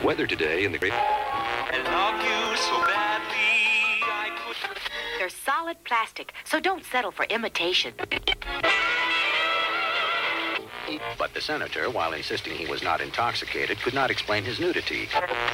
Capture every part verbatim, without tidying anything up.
Weather today in the great... I love you so badly, I could... They're solid plastic, so don't settle for imitation. But the senator, while insisting he was not intoxicated, could not explain his nudity.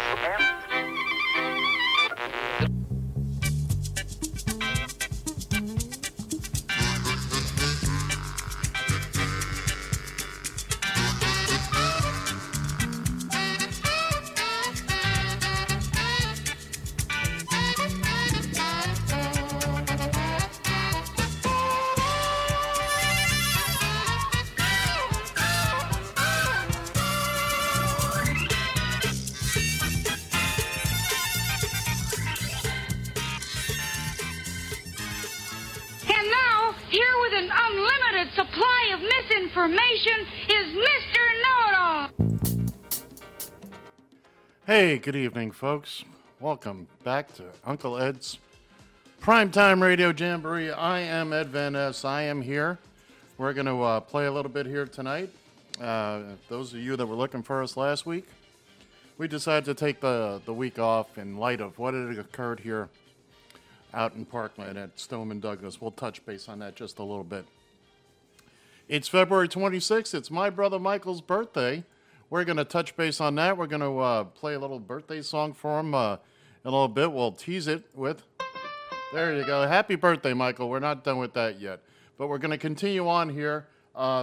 Hey, good evening, folks. Welcome back to Uncle Ed's Primetime Radio Jamboree. I am Ed Van Ness. I am here. We're going to uh, play a little bit here tonight. Uh, those of you that were looking for us last week, we decided to take the, the week off in light of what had occurred here out in Parkland at Stoneman Douglas. We'll touch base on that just a little bit. It's February twenty-sixth. It's my brother Michael's birthday. We're going to touch base on that. We're going to uh, play a little birthday song for him uh, in a little bit. We'll tease it with, there you go. Happy birthday, Michael. We're not done with that yet. But we're going to continue on here. Uh,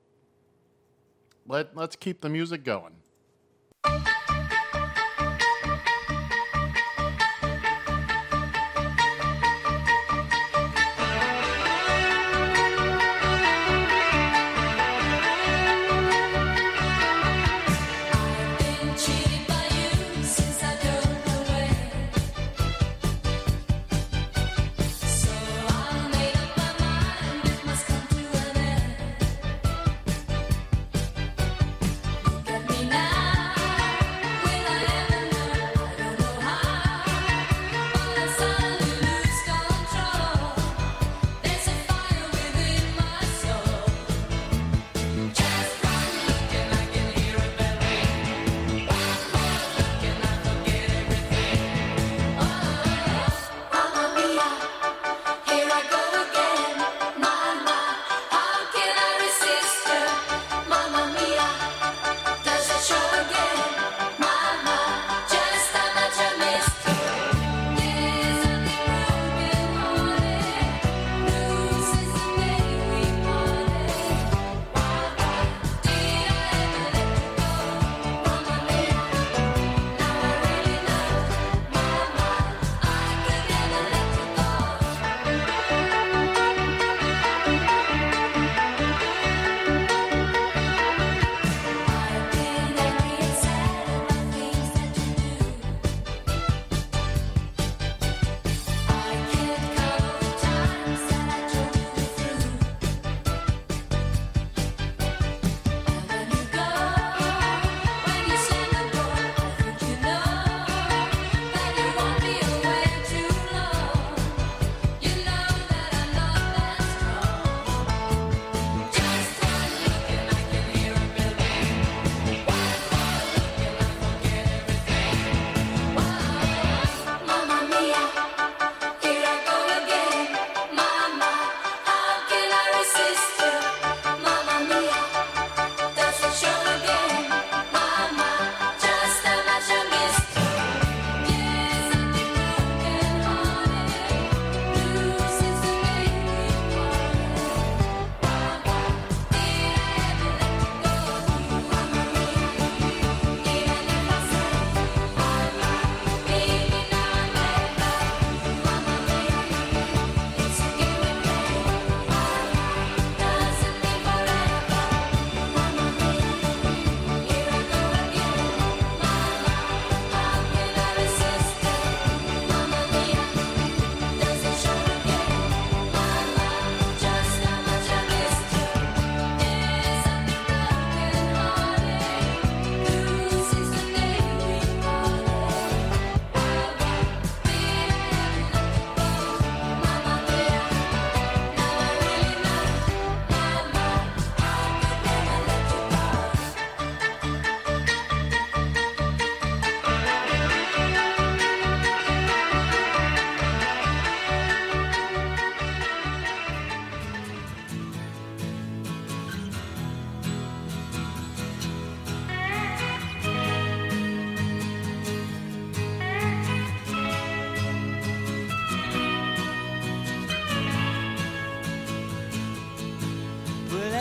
let, let's keep the music going. Me now.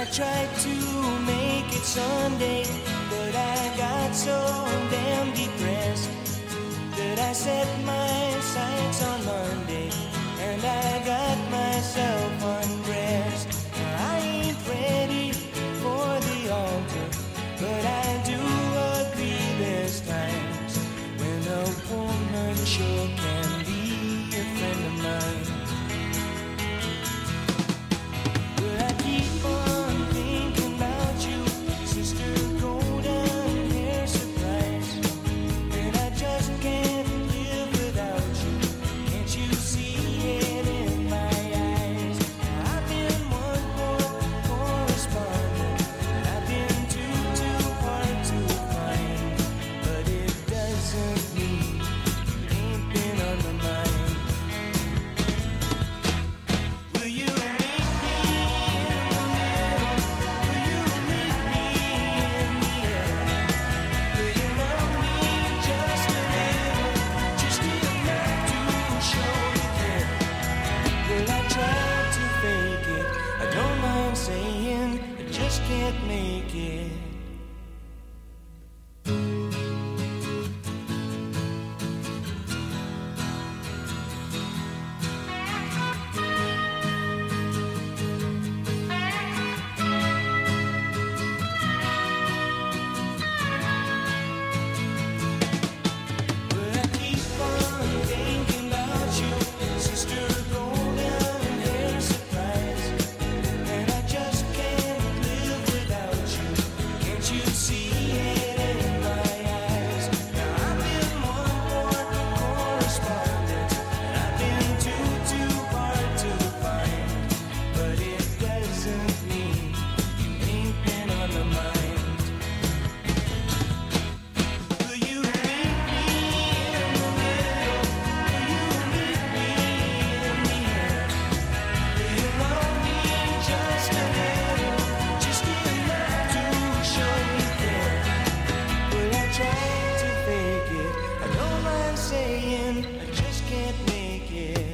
tried to make it Sunday, but I got so damn depressed that I set my sights on Monday, and I got myself undressed. I ain't ready for the altar, but I do agree there's times when a woman sure can be a friend of mine. But I keep on thinking about you, sister golden hair surprise, and I just can't live without you. Can't you see it in my eyes? I've been one more correspondent, I've been too, too hard to find, but it doesn't mean you ain't been on my mind. Will you meet me in the middle? Will you meet me in the air? Will you love me just a little, just enough to show you care? Will I try to fake it? I don't mind saying I just can't make it. But I keep on thinking about you, sister golden hair surprise, and I just can't live without you. Can't you see it in my eyes? Now I've been one more correspondent, and I've been too, too hard to find, but it doesn't mean you ain't been on my mind. Will you meet me in the middle? Will you meet me in the air? Will you love me just a little, just enough to show you care? Will I try to fake it? I don't mind saying I just can't make it.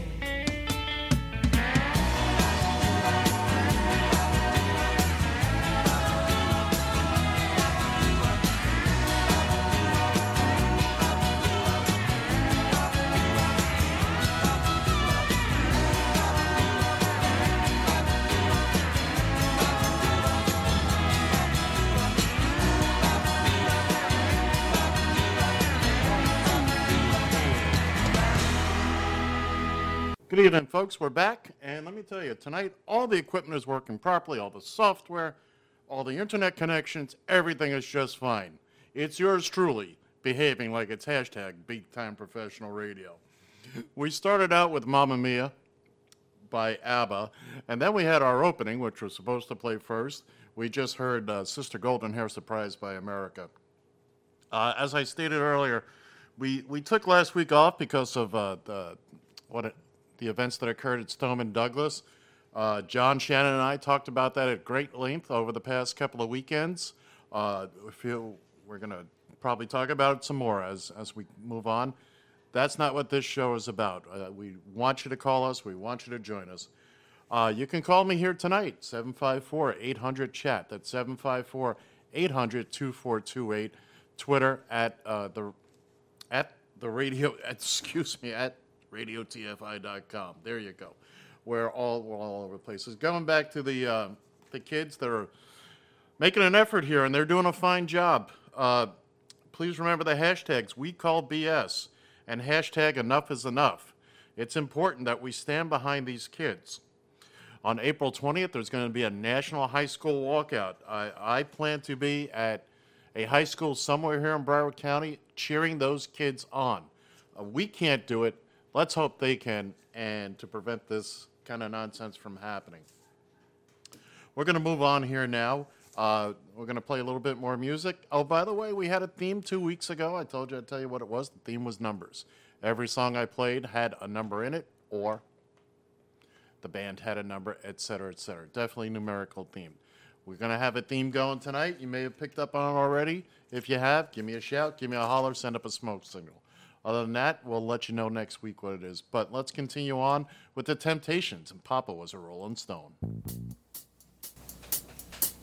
Good evening, folks. We're back, and let me tell you, tonight all the equipment is working properly, all the software, all the internet connections, everything is just fine. It's yours truly behaving like it's hashtag Big Time Professional Radio. We started out with Mamma Mia by ABBA, and then we had our opening, which was supposed to play first. We just heard uh, Sister Golden Hair Surprise by America. Uh, as I stated earlier, we, we took last week off because of uh, the what it, the events that occurred at Stoneman Douglas. Uh, John Shannon and I talked about that at great length over the past couple of weekends. Uh, we feel we're going to probably talk about it some more as, as we move on. That's not what this show is about. Uh, we want you to call us. We want you to join us. Uh, you can call me here tonight, seven five four, eight hundred, chat. That's seven five four, eight hundred, two four two eight. Twitter at uh, the at the radio, excuse me, at radio T F I dot com. There you go. We're all, we're all over the places. Going back to the uh, the kids that are making an effort here, and they're doing a fine job. Uh, please remember the hashtags We Call B S and hashtag Enough is Enough. It's important that we stand behind these kids. On April twentieth, there's going to be a national high school walkout. I, I plan to be at a high school somewhere here in Broward County cheering those kids on. Uh, we can't do it. Let's hope they can, and to prevent this kind of nonsense from happening. We're going to move on here now. Uh, we're going to play a little bit more music. Oh, by the way, we had a theme two weeks ago. I told you I'd tell you what it was. The theme was numbers. Every song I played had a number in it, or the band had a number, et cetera, et cetera. Definitely numerical theme. We're going to have a theme going tonight. You may have picked up on it already. If you have, give me a shout, give me a holler, send up a smoke signal. Other than that, we'll let you know next week what it is. But let's continue on with the Temptations, and Papa Was a Rolling Stone.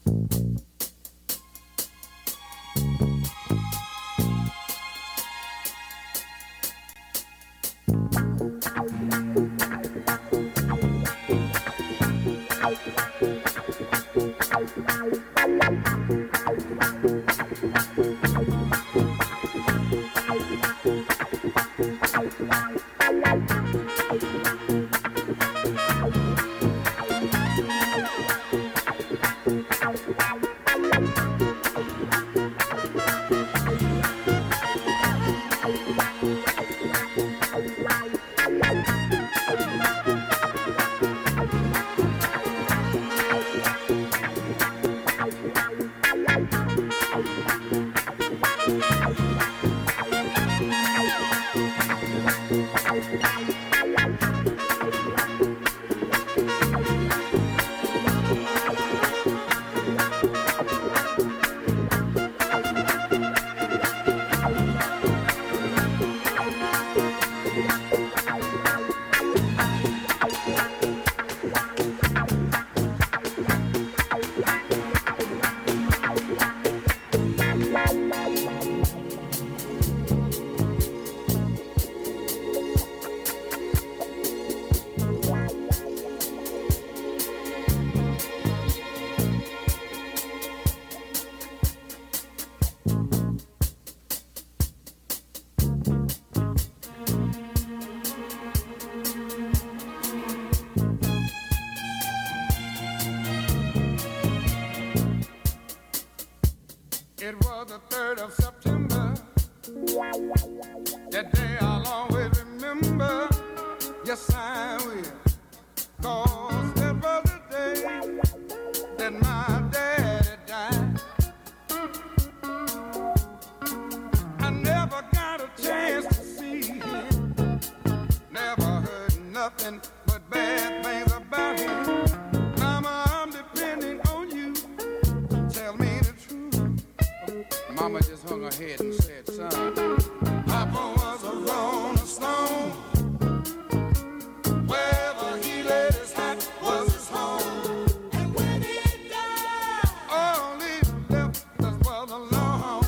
It was the third of September. That day I'll always remember. Yes, I will. 'Cause that was the day that my daddy died. I never got a chance to see him. Never heard nothing but bad things about him. Mama, I'm depending on you. Tell me the truth. Mama just hung her head and said, son, Papa was a rolling stone. Wherever he laid his hat was his home. And when he died, all he left us was alone.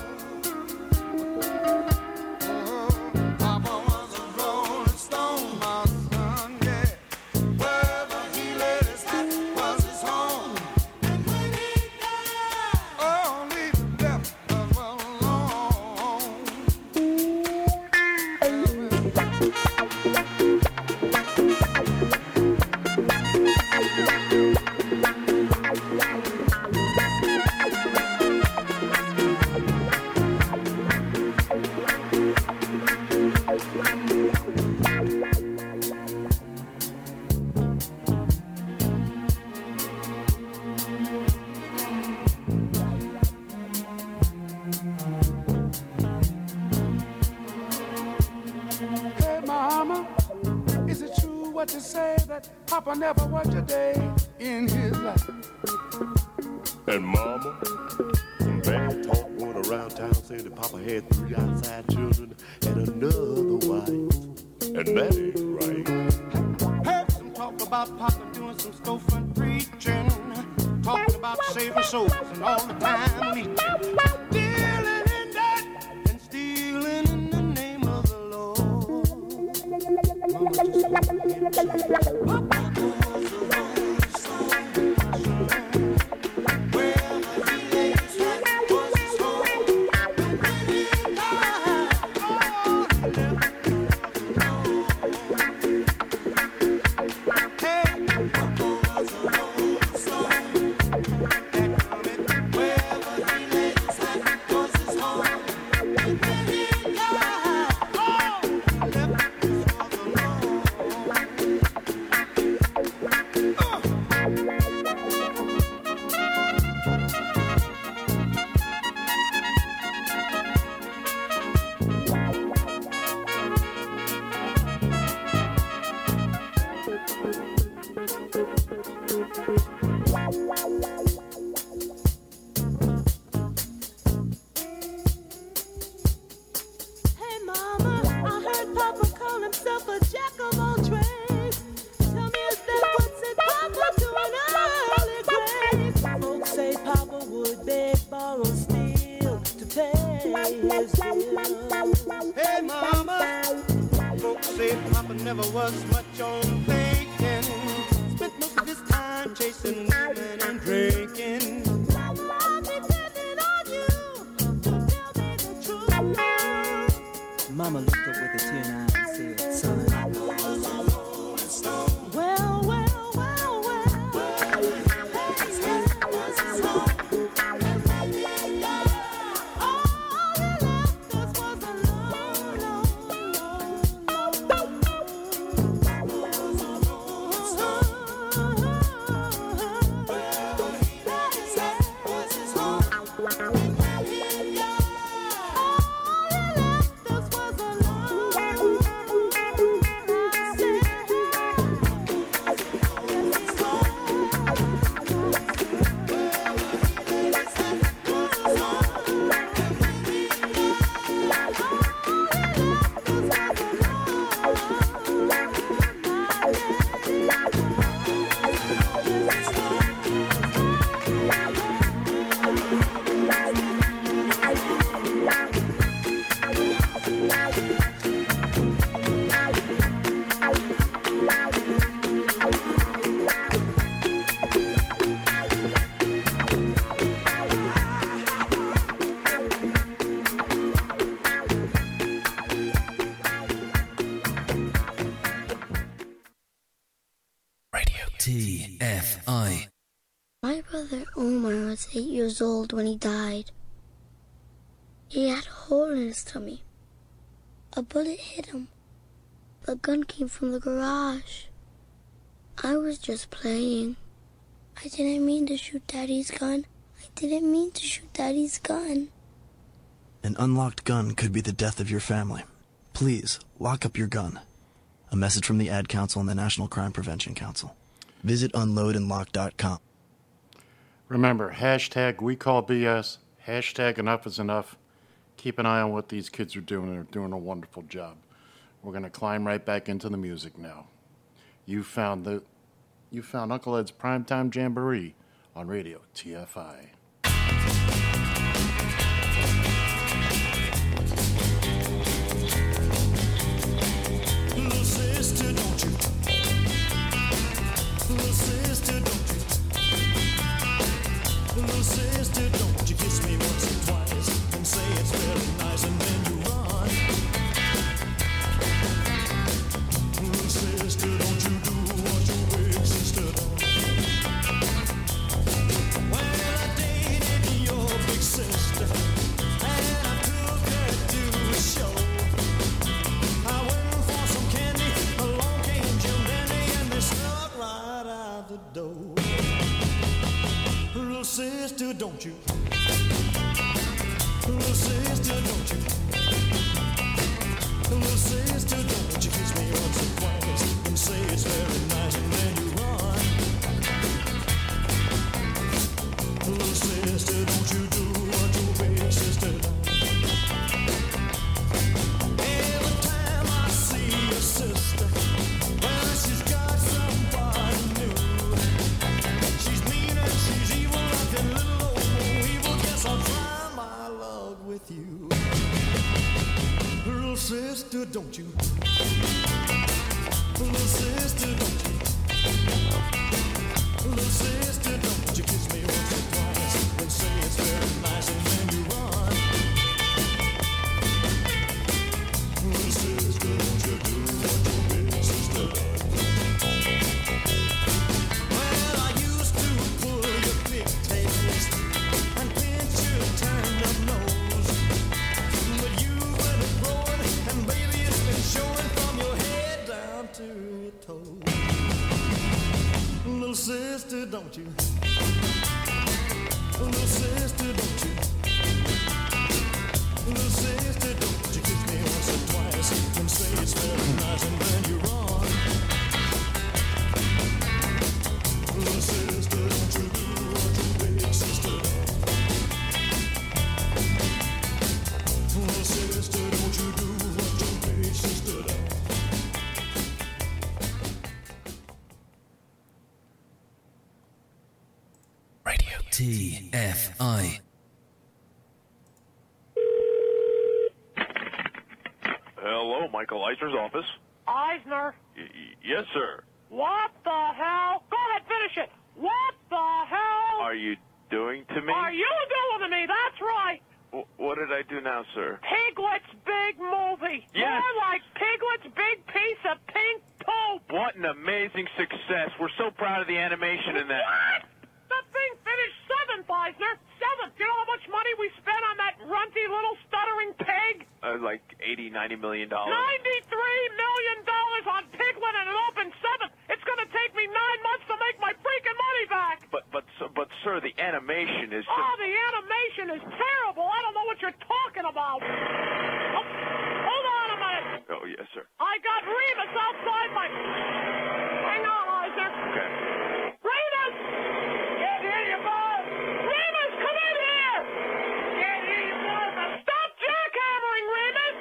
Oh, Papa was a rolling stone, my son, yeah. Wherever he laid his hat was his home. And when he died, all he left us was alone. Hey, Mama, is it true what you say that Papa never worked a day in his life? And Mama, some bad talk going around town saying that Papa had three outside children and another wife. And that ain't right. Heard some talk about Papa doing some storefront preaching, talking about saving souls and all the time leeching, dealing in that and stealing in the name of the Lord. Mama just Papa was a rolling stone. Wherever he laid his hat was his home. And when he died, all he left was alone. Hey, Papa was a rolling stone. Wherever he laid his hat was his home. And when he died, all he left us was alone. Hey mama, I heard Papa call himself a jack of all trades. Tell me, is that what's it Papa doing early grades? Folks say Papa never was much on thinking. Spent most of his time chasing women and drinking. I'm depending on you to tell me the truth. Mama looked up with a tear in her eye and said, son. Well, well, well, well. T F I. My brother Omar was eight years old when he died. He had a hole in his tummy. A bullet hit him. The gun came from the garage. I was just playing. I didn't mean to shoot Daddy's gun. I didn't mean to shoot Daddy's gun. An unlocked gun could be the death of your family. Please, lock up your gun. A message from the Ad Council and the National Crime Prevention Council. Visit unload and lock dot com. Remember, hashtag we call B S, hashtag enough is enough. Keep an eye on what these kids are doing. They're doing a wonderful job. We're going to climb right back into the music now. You found the, you found Uncle Ed's Primetime Jamboree on Radio T F I. Little sister, don't you? Little sister, don't you? Little sister, don't you kiss me once or twice and say it's very nice and then you run. Little sister, don't you do what your big sister done. Well, I dated your big sister and I took her to a show. I went for some candy, along came Jim Dandy and they snuck right out the door. Little sister, don't you? Little sister, don't you? Little sister, don't you kiss me once or twice and say it's very nice and then you run. Little sister, don't you do what your big sister done. Every time I see your sister, well, she's got somebody new. She's mean and she's evil like a little old evil. Guess I'll try my luck with you. Little sister, don't you? Little sister, don't you? Little sister, don't you kiss me once or twice and say it's very nice and then you run. Little sister, don't you do what your big sister done. Well, I used to pull your pigtails and pinch your turned-up nose, but you've been growing and baby it's been showing from your head down to your toes. Little sister, don't you? Little sister, don't you? Little sister, don't you kiss me once or twice and say it's very nice and then you run. Little sister, don't you do what your big sister done. Little sister, don't you do what your big sister done. Radio T F I. Hello, Michael Eisner's office. Eisner. Y- y- yes, sir. What the hell? Go ahead, finish it. What the hell Are you doing to me? are you doing to me? That's right. W- what did I do now, sir? Piglet's big movie. Yes. More like Piglet's big piece of pink poop. What an amazing success. We're so proud of the animation in that. What? That thing finished seventh, Eisner. Seventh. You know how much money we spent on that runty little stuttering pig? Uh, like eighty, ninety million dollars. ninety-three million dollars on Piglet and it opened seventh. It's going to take me nine months to make my freaking money back. But, but, sir- but, sir, the animation is just... Oh, the animation is terrible. I don't know what you're talking about. Oh, hold on a minute. Oh, yes, sir. I got Remus outside my... Hang on, Eisner. Okay. Remus! Can't hear you, boss. Remus, come in here! Can't hear you, boss. Stop jackhammering, Remus!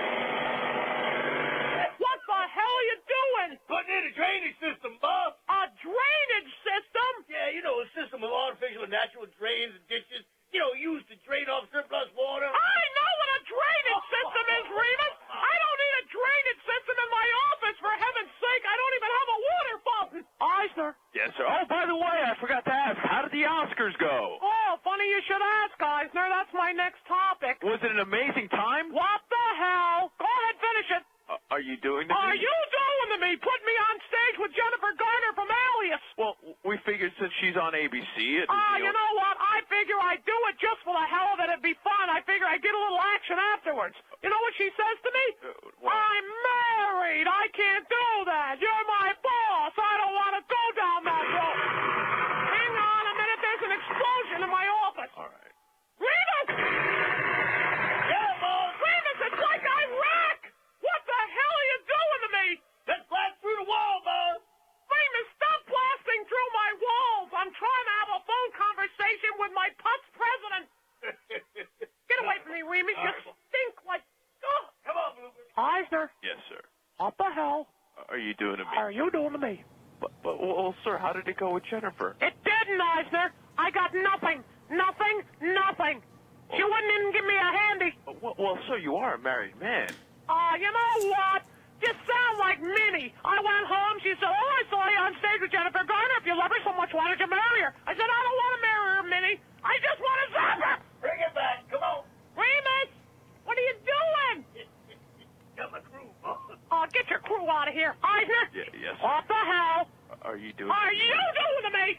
What the hell are you doing? Putting in a drainage system, boss. A drainage system? Yeah, you know, a system of artificial and natural drains and ditches. You know, used to drain off surplus water. I know what a drainage system is, Remus. I don't need a drainage system in my office, for heaven's sake. I don't even have a water fountain. Eisner. Yes, sir. Oh, by the way, I forgot to ask, how did the Oscars go? Oh, funny you should ask, Eisner. That's my next topic. Was it an amazing time? What the hell? Go ahead, finish it. Uh, are you doing this? Are you doing to me? Put me on stage with Jennifer Garner from Alias. Well, we figured since she's on A B C... It, Ah, you you know, know what? I figure I'd do it just for the hell of it. It'd be fun. I figure I'd get a little action afterwards. You know what she says to me? Uh, what? I'm married. I can't do that. You're my boss. I don't want to go down that road. Hang on a minute. There's an explosion in my office. All right. Remus! Yeah, boss. Remus, it's like Iraq! What the hell are you doing to me? Let's blast through the wall, boss. Remus, stop blasting through my walls. I'm trying to have a phone conversation with my putz president. Get away from me, Remus. You stink like... Oh. Come on, Bluebird. Eisner, Yes, sir. what the hell Are you doing to me? are you doing to me? But, but, well, sir, how did it go with Jennifer? It didn't, Eisner. I got nothing. Nothing. Nothing. She wouldn't even give me a handy. Well, well, sir, you are a married man. Uh, you know what? You sound like Minnie. I went home. She said, oh, I saw you on stage with Jennifer Garner. If you love her so much, why don't you marry her? I said, I don't want to marry her, Minnie. I just want to zap her. Bring it back. Come on. Remus, what are you doing? Got my crew, boss. Oh, get your crew out of here. Eisner? Yeah, yes. What the hell Are you doing are to me? you doing to me?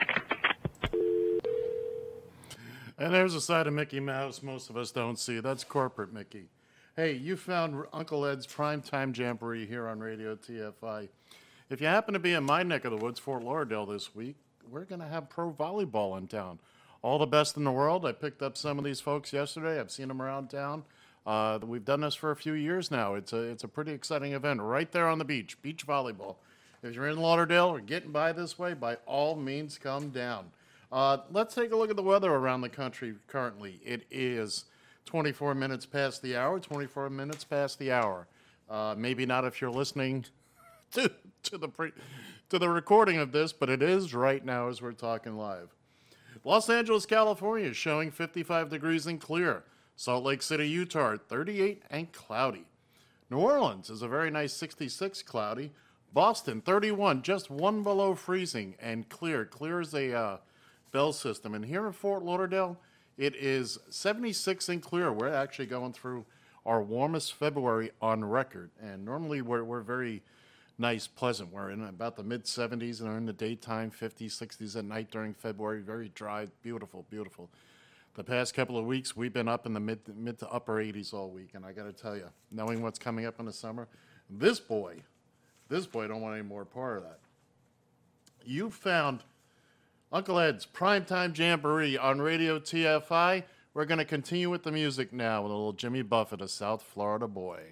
And there's a side of Mickey Mouse most of us don't see. That's corporate Mickey. Hey, you found Uncle Ed's Primetime Jamboree here on Radio T F I. If you happen to be in my neck of the woods, Fort Lauderdale, this week, we're going to have pro volleyball in town. All the best in the world. I picked up some of these folks yesterday. I've seen them around town. Uh, we've done this for a few years now. It's a it's a pretty exciting event right there on the beach, beach volleyball. If you're in Lauderdale or getting by this way, by all means, come down. Uh, let's take a look at the weather around the country currently. It is twenty-four minutes past the hour, twenty-four minutes past the hour. Uh, maybe not if you're listening to, to, the pre, to the recording of this, but it is right now as we're talking live. Los Angeles, California is showing fifty-five degrees and clear. Salt Lake City, Utah, thirty-eight and cloudy. New Orleans is a very nice sixty-six cloudy. Boston, thirty-one, just one below freezing and clear. Clear as a uh, bell system. And here in Fort Lauderdale, it is seventy-six and clear. We're actually going through our warmest February on record. And normally we're, we're very nice, pleasant. We're in about the mid seventies and in the daytime, fifties, sixties at night during February. Very dry, beautiful, beautiful. The past couple of weeks, we've been up in the mid, mid to upper eighties all week. And I got to tell you, knowing what's coming up in the summer, this boy, this boy don't want any more part of that. You found Uncle Ed's Primetime Jamboree on Radio T F I. We're going to continue with the music now with a little Jimmy Buffett, a South Florida boy.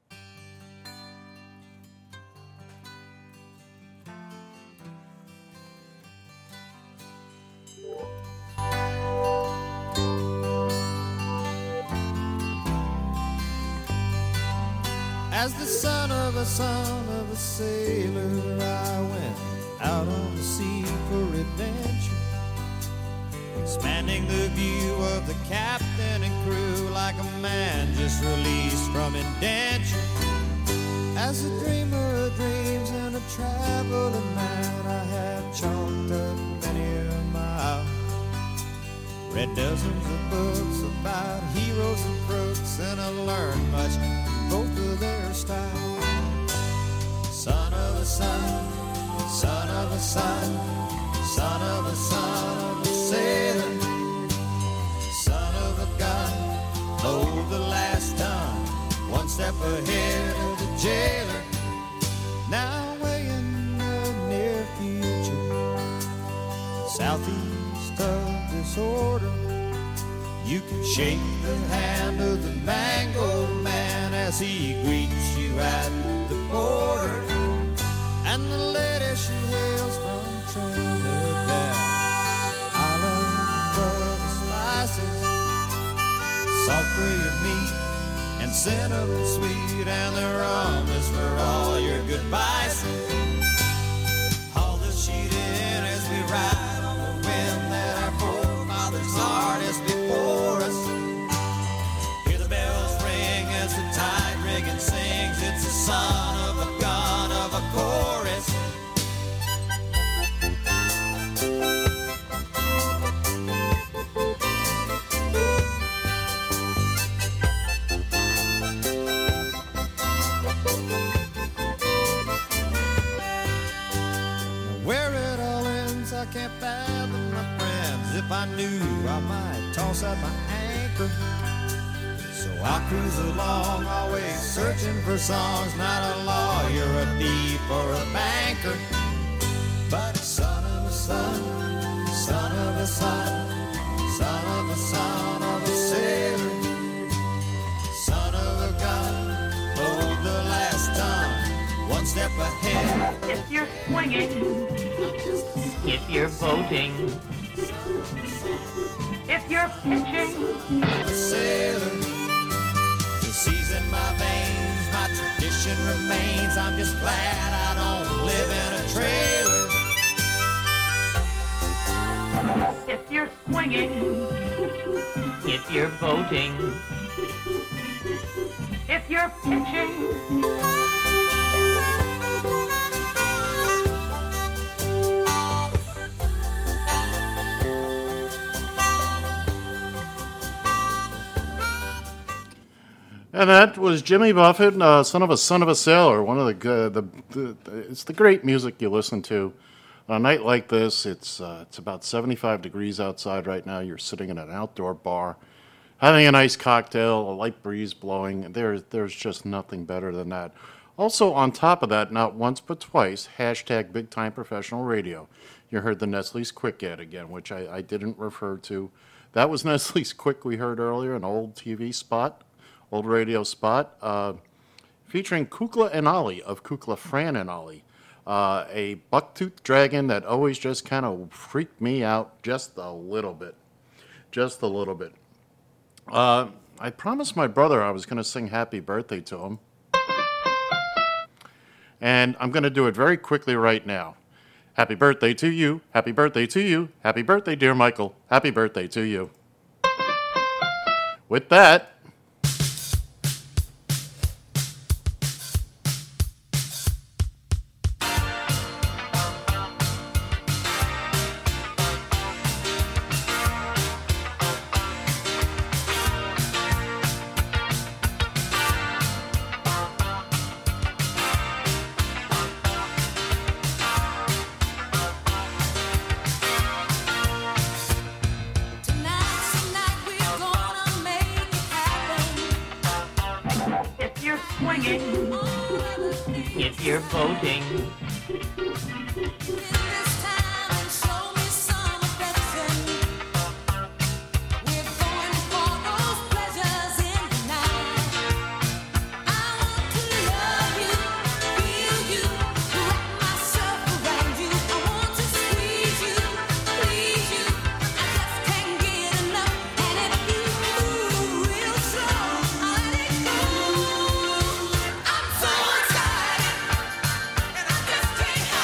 As the son of a son of a sailor, I went out on the sea for adventure, expanding the view of the captain and crew like a man just released from indenture. As a dreamer of dreams and a traveling man, I have chalked up many a mile. Read dozens of books about heroes and crooks, and I learned much from both of their style. Son of a son, son of a son, son of a son of a sailor, son of a gun, load the last ton, one step ahead of the jailer. Now way in the near future, southeast of disorder, you can shake the hand of the mango man as he greets you at the border. And the lady she hails from Trinidad, island of the spices, salt grilled meat and cinnamon sweet, and the rum is for all your good vices. Haul the sheet in as we ride on the wind that our forefathers harnessed before us. Hear the bells ring as the tide rigging sings. It's the son of a gun of a chorus. Where it all ends, I can't fathom, my friends. If I knew, I might toss out my anchor. So I cruise along, always searching for songs. Not a lawyer, a thief, or a banker, but a son of a son, son of a son, son of a son of a sailor, son of a gun, load the last ton, one step ahead. If you're swinging, if you're boating, if you're pitching, a sailor, the seas in my veins, my tradition remains. I'm just glad I don't live in a trailer. if you're swinging, if you're boating, if you're pitching. And that was Jimmy Buffett, uh, son of a son of a sailor. One of the, uh, the, the, the it's the great music you listen to on a night like this. It's uh, it's about seventy-five degrees outside right now. You're sitting in an outdoor bar, having a nice cocktail, a light breeze blowing. There's there's just nothing better than that. Also, on top of that, not once but twice, hashtag Big Time Professional Radio. You heard the Nestle's Quick ad again, which I, I didn't refer to. That was Nestle's Quick we heard earlier, an old T V spot. Old radio spot, uh, featuring Kukla and Ollie of Kukla, Fran and Ollie, uh, a buck-toothed dragon that always just kind of freaked me out just a little bit, just a little bit. Uh, I promised my brother I was going to sing happy birthday to him, and I'm going to do it very quickly right now. Happy birthday to you, happy birthday to you, happy birthday, dear Michael, happy birthday to you. With that, if you're boating, I'm so excited, and I just can't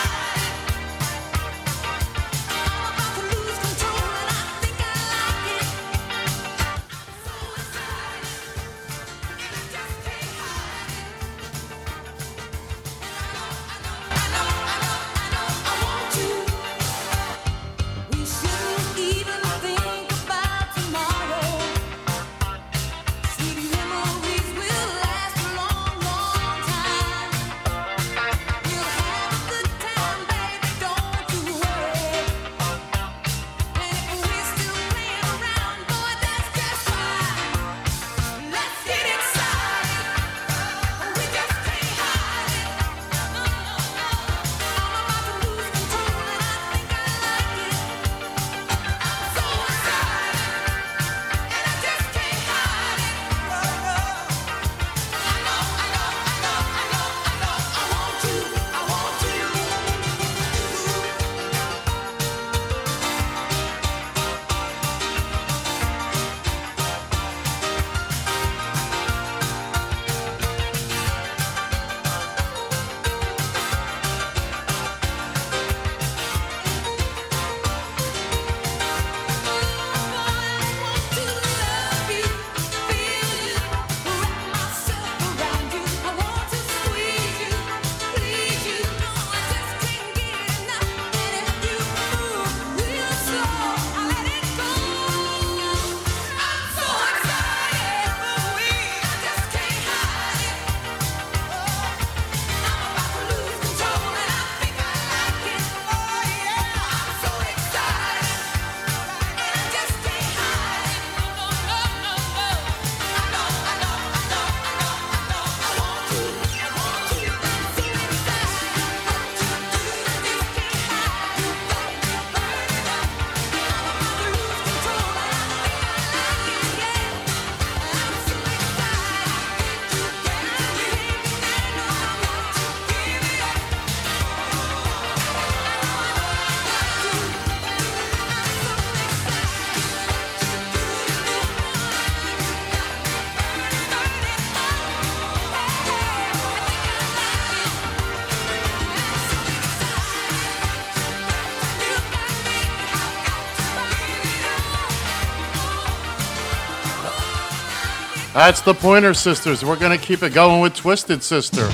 That's the Pointer Sisters. We're going to keep it going with Twisted Sister.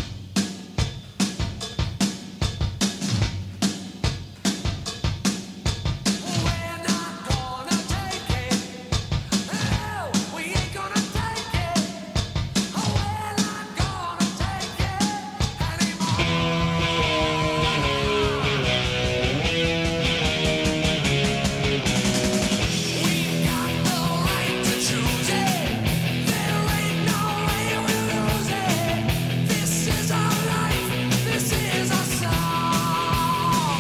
This is our life. This is our song.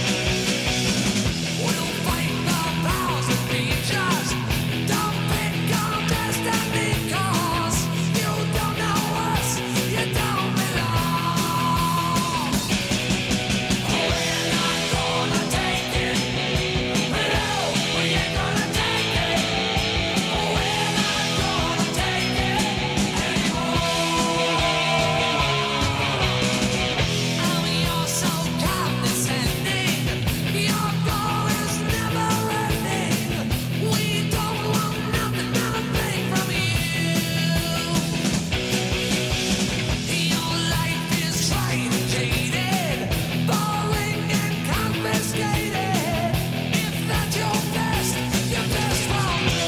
We'll fight the powers that be just. Don't pick on destiny, 'cause you don't know us. You don't belong. We're not gonna take it. No, we ain't gonna take it. We're not gonna take it anymore. You're so condescending. Your goal is never ending. We don't want nothing, not a thing from you. Your life is tried and jaded, boring and confiscated. If that's your best, your best won't do.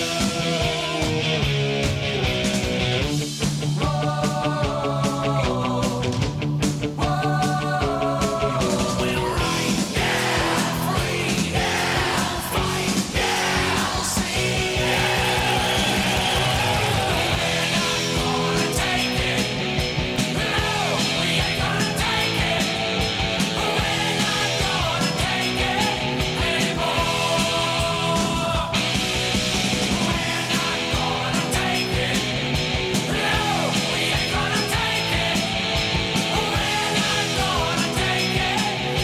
We'll right now, free now, fight now, see We're not gonna take it. No, we ain't gonna take it. We're not gonna take it anymore. We're not gonna take it. No, we ain't gonna take it. We're not gonna take it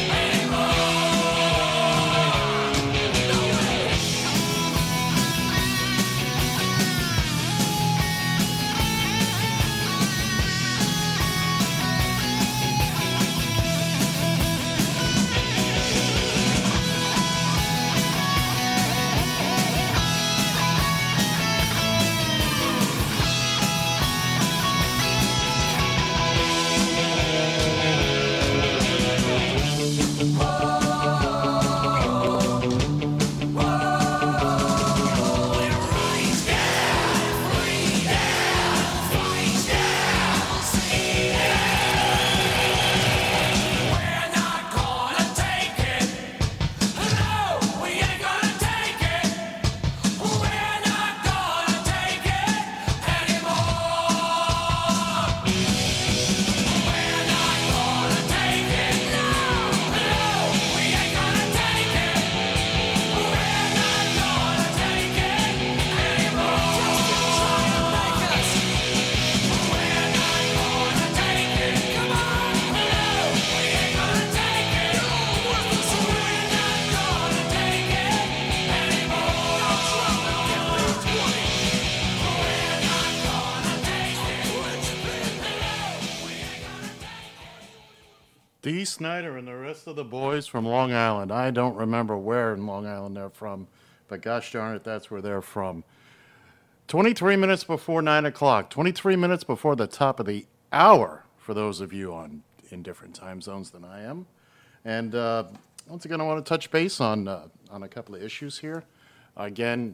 Dee Snider and the rest of the boys from Long Island. I don't remember where in Long Island they're from, but gosh darn it, that's where they're from. twenty-three minutes before nine o'clock, twenty-three minutes before the top of the hour for those of you on in different time zones than I am. And uh, once again, I want to touch base on, uh, on a couple of issues here. Again,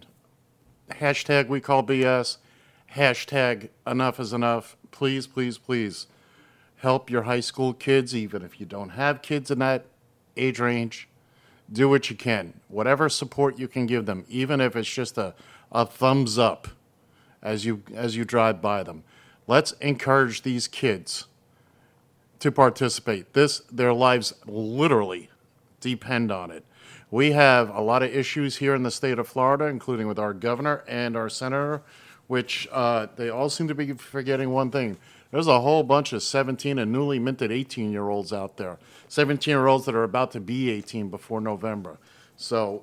hashtag we call B S, hashtag enough is enough. Please, please, please. Help your high school kids, even if you don't have kids in that age range. Do what you can. Whatever support you can give them, even if it's just a, a thumbs up as you as you drive by them. Let's encourage these kids to participate. This their lives literally depend on it. We have a lot of issues here in the state of Florida, including with our governor and our senator, which uh, they all seem to be forgetting one thing. There's a whole bunch of seventeen and newly minted eighteen-year-olds out there. seventeen-year-olds that are about to be eighteen before November. So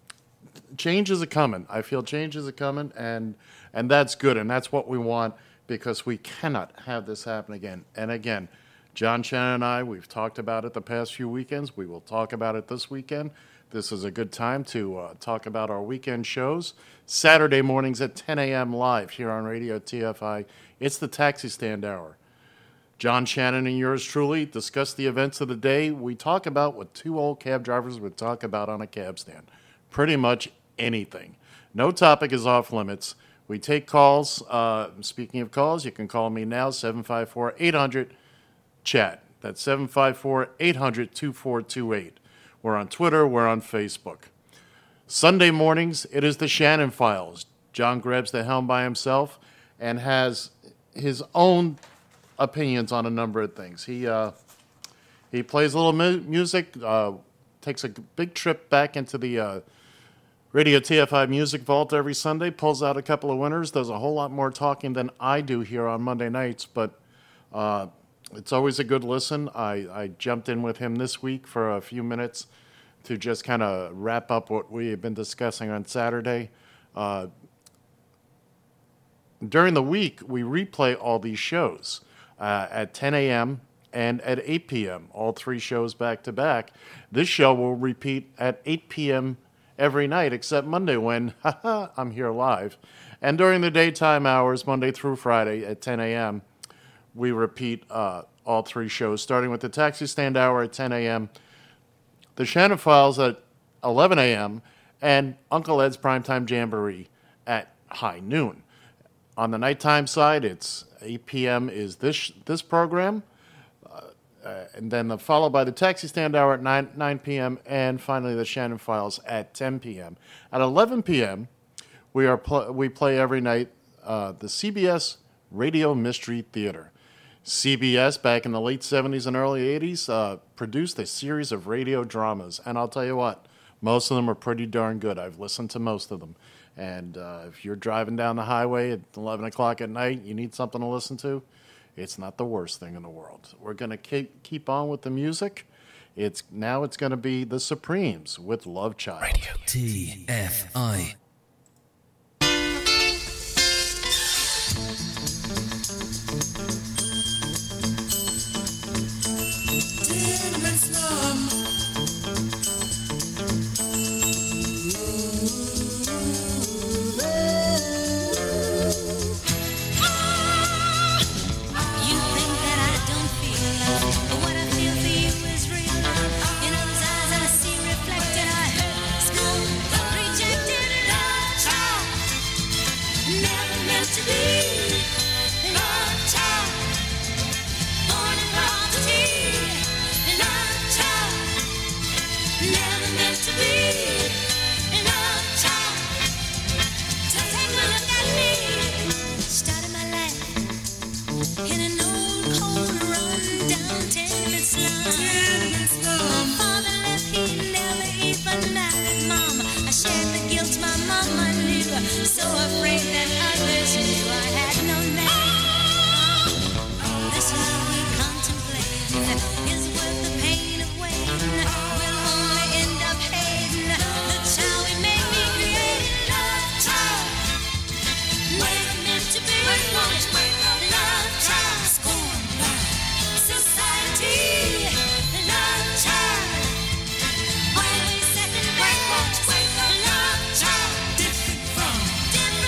change is a-coming. I feel change is a-coming, and, and that's good, and that's what we want, because we cannot have this happen again. And again, John Shannon and I, we've talked about it the past few weekends. We will talk about it this weekend. this is a good time to uh, talk about our weekend shows. Saturday mornings at ten a.m. live here on Radio T F I. It's the Taxi Stand Hour. John Shannon and yours truly discuss the events of the day. We talk about what two old cab drivers would talk about on a cab stand. Pretty much anything. No topic is off limits. We take calls. Uh, speaking of calls, you can call me now, seven five four, eight hundred, chat. That's seven five four, eight hundred, two four two eight. We're on Twitter. We're on Facebook. Sunday mornings, it is the Shannon Files. John grabs the helm by himself and has his own opinions on a number of things. He uh, he plays a little mu- music, uh, takes a g- big trip back into the uh, Radio T F I Music Vault every Sunday, pulls out a couple of winners, does a whole lot more talking than I do here on Monday nights, but uh, it's always a good listen. I, I jumped in with him this week for a few minutes to just kind of wrap up what we have been discussing on Saturday. Uh, during the week, we replay all these shows uh, at ten a.m. and at eight p.m., all three shows back to back. This show will repeat at eight p.m. every night, except Monday when haha, I'm here live. And during the daytime hours, Monday through Friday at ten a.m., we repeat uh, all three shows, starting with the Taxi Stand Hour at ten a.m., the Shannon Files at eleven a.m., and Uncle Ed's Primetime Jamboree at high noon. On the nighttime side, it's eight p.m. is this this program, uh, uh, and then the, followed by the Taxi Stand Hour at nine, nine p.m., and finally the Shannon Files at ten p.m. At eleven p.m., we are pl- we play every night uh, the C B S Radio Mystery Theater. C B S, back in the late seventies and early eighties, uh, produced a series of radio dramas. And I'll tell you what, most of them are pretty darn good. I've listened to most of them. And uh, if you're driving down the highway at eleven o'clock at night, you need something to listen to, it's not the worst thing in the world. We're going to keep, keep on with the music. It's Now it's going to be The Supremes with Love Child. Radio T F I. So afraid that others knew I had no name. This love we contemplate is worth the pain of waiting. We'll only end up hating the child we may be creating. Love child, never meant to be. Love child, scorned by society. Love child, always second best. Love child, different from.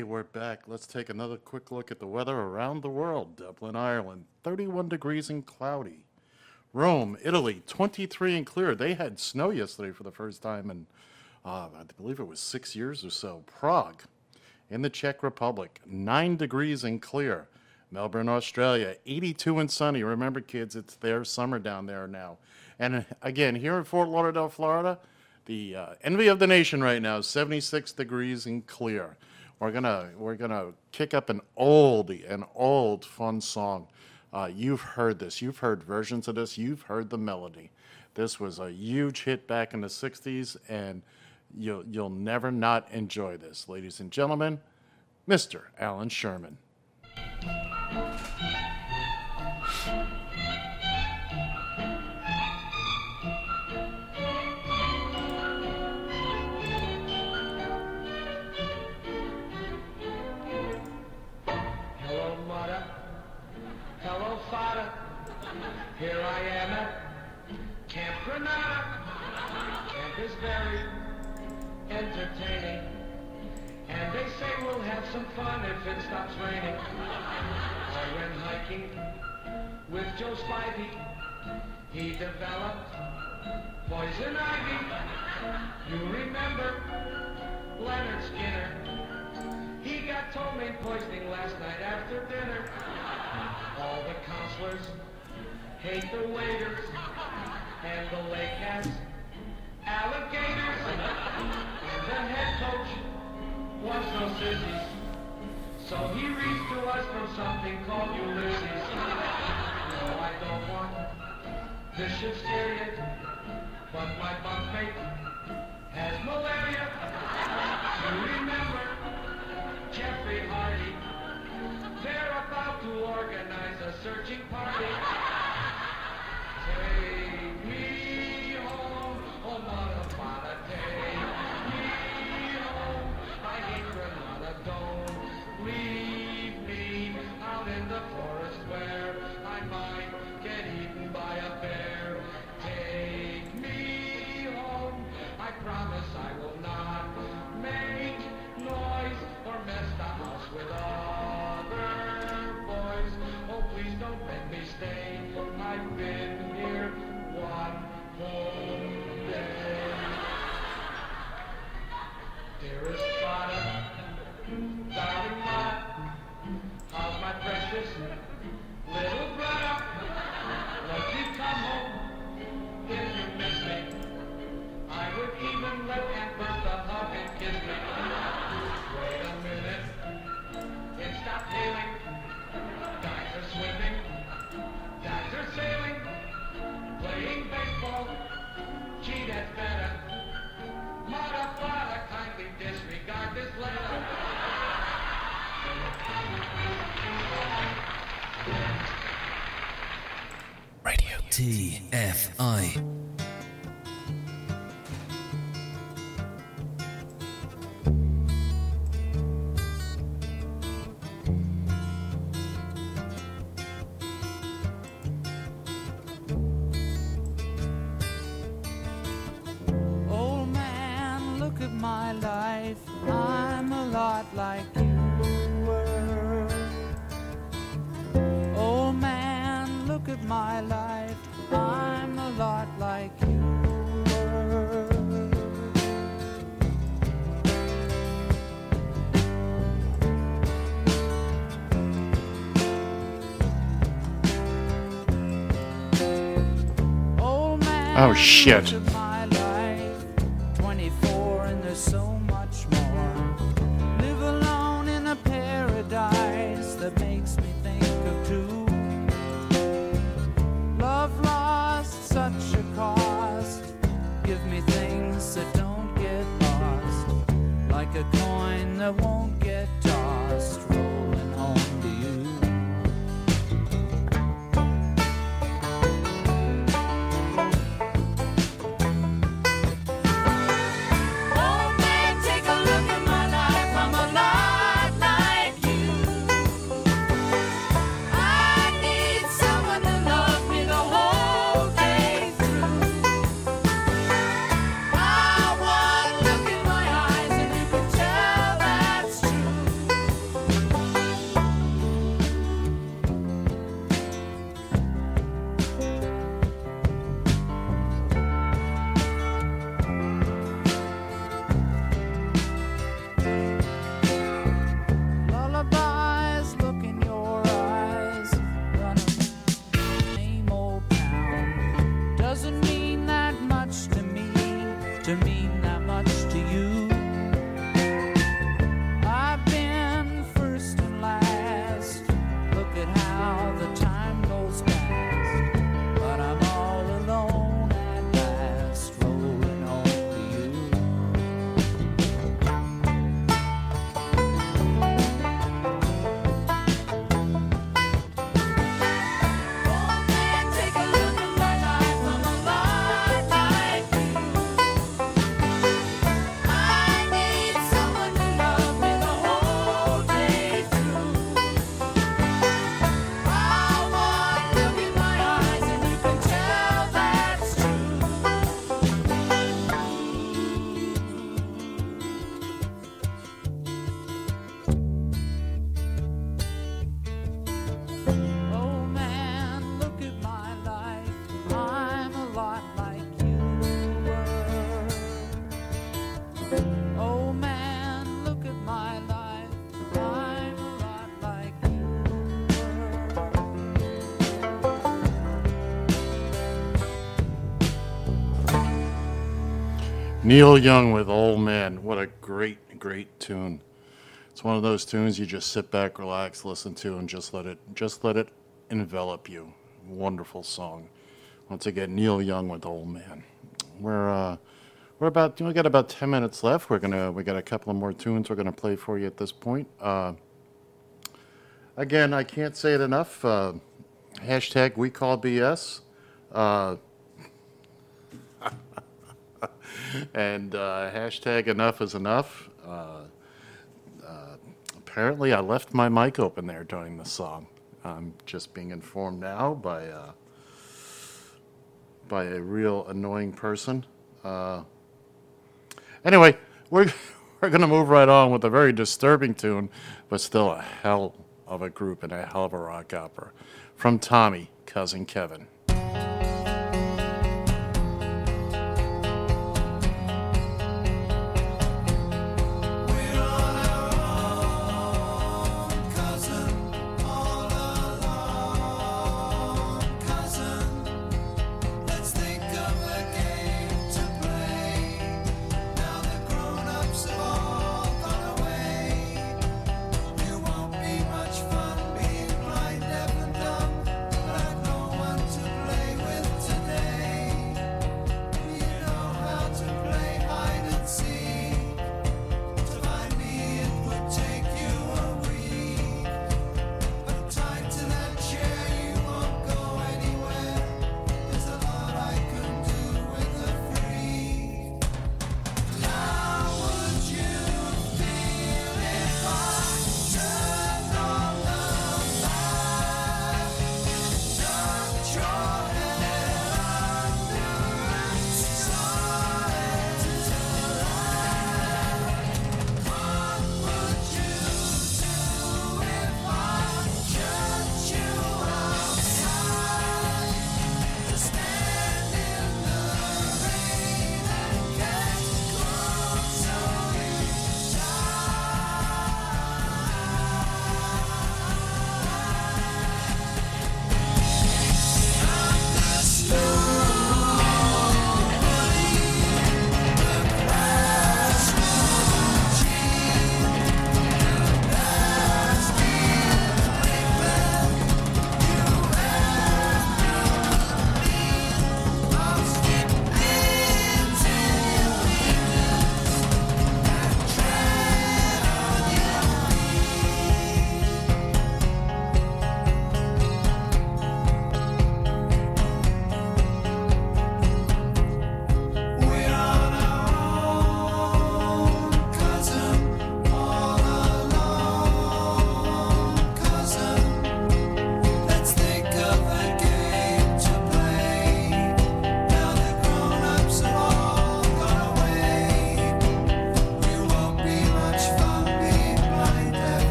Okay, we're back. Let's take another quick look at the weather around the world. Dublin, Ireland, thirty-one degrees and cloudy. Rome, Italy, twenty-three and clear. They had snow yesterday for the first time in, uh, I believe it was six years or so. Prague, in the Czech Republic, nine degrees and clear. Melbourne, Australia, eighty-two and sunny. Remember, kids, it's their summer down there now. And again, here in Fort Lauderdale, Florida, the uh, envy of the nation right now, seventy-six degrees and clear. We're gonna we're gonna kick up an oldie, an old fun song. Uh, you've heard this. You've heard versions of this. You've heard the melody. This was a huge hit back in the sixties, and you'll you'll never not enjoy this, ladies and gentlemen. Mister Alan Sherman. Hello, mother. Hello, father. Here I am at Camp Granada. Camp is very entertaining. And they say we'll have some fun if it stops raining. I went hiking with Joe Spivey. He developed poison ivy. You remember Leonard Skinner? He got ptomaine poisoning last night after dinner. All the counselors hate the waiters, and the lake has alligators. And the head coach wants no sissies, so he reads to us from something called Ulysses. No, I don't want this should scare you, but my bunkmate has malaria. You remember Jeffrey Hardy? They're about to organize a searching party. Take me home, oh mother, father, take me home. I hate Granada, don't leave me out in the forest where I might get eaten by a bear. Take me home, I promise I will not make noise or mess the house with other boys. Oh, please don't let me stay. I've been here one whole day. Dearest father, darling mother, how's my precious little brother? Won't you come home if you miss me? I would even let Aunt Bertha hug and kiss me. Wait a minute, it stopped hailing. Guys are swimming, guys are sailing, playing baseball. Gee, that's better. Mother, father, kindly disregard this letter. Radio T F I. Old man, look at my life. I'm a lot like you were. Old man, look at my life. I'm a lot like you were. Old man, Oh, shit. look at my life. twenty-four and there's so much more. Live alone in a paradise that makes me think of two. Love lost, such a cost. Give me things that don't get lost. Like a coin that won't get tossed. Rolling home to you. Neil Young with Old Man. What a great, great tune. It's one of those tunes you just sit back, relax, listen to, and just let it just let it envelop you. Wonderful song. Once again, Neil Young with Old Man. We're uh, we're about we got about ten minutes left. We're gonna we got a couple of more tunes we're gonna play for you at this point. Uh, again, I can't say it enough. Uh, hashtag we call B S. Uh, and uh, hashtag enough is enough. Uh, uh, apparently, I left my mic open there during the song. I'm just being informed now by uh, by a real annoying person. Uh, anyway, we're we're gonna move right on with a very disturbing tune, but still a hell of a group and a hell of a rock opera from Tommy, Cousin Kevin. Much fun being blind, deaf and dumb, but I've no one to play with.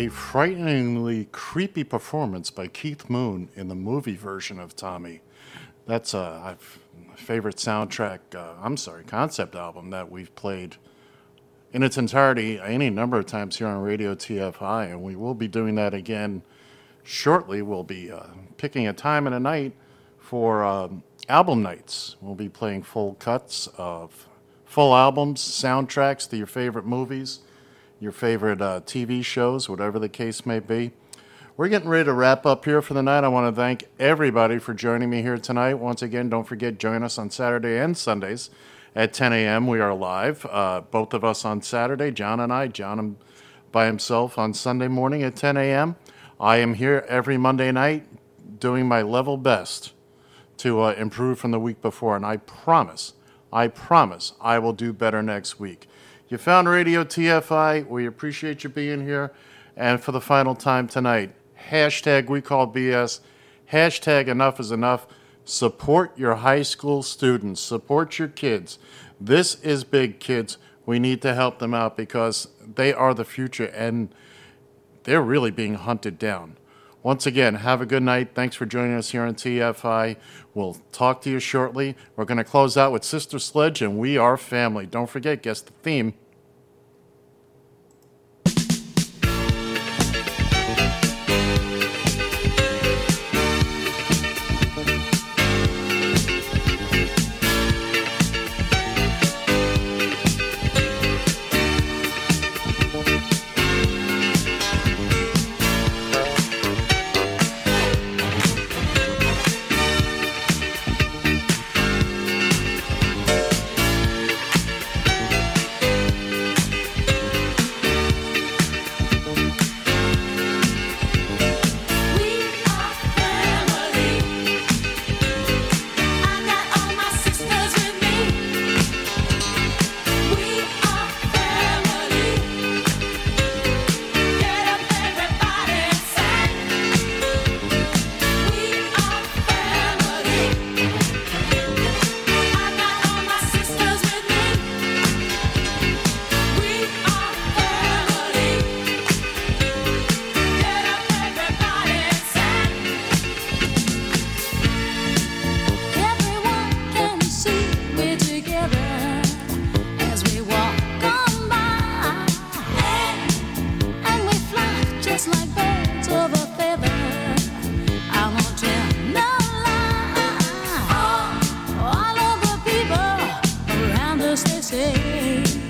a frighteningly creepy performance by Keith Moon in the movie version of Tommy. That's a I've, my favorite soundtrack, uh, I'm sorry, concept album that we've played in its entirety any number of times here on Radio T F I, and we will be doing that again shortly. We'll be uh, picking a time and a night for um, album nights. We'll be playing full cuts of full albums, soundtracks to your favorite movies, your favorite uh, T V shows, whatever the case may be. We're getting ready to wrap up here for the night. I want to thank everybody for joining me here tonight. Once again, don't forget, join us on Saturday and Sundays at ten a.m. We are live, uh, both of us on Saturday, John and I, John by himself on Sunday morning at ten a.m. I am here every Monday night doing my level best to uh, improve from the week before, and I promise, I promise I will do better next week. You found Radio T F I. We appreciate you being here. And for the final time tonight, hashtag we call B S, hashtag enough is enough. Support your high school students. Support your kids. This is big, kids. We need to help them out because they are the future and they're really being hunted down. Once again, have a good night. Thanks for joining us here on T F I. We'll talk to you shortly. We're going to close out with Sister Sledge and We Are Family. Don't forget, guess the theme. Say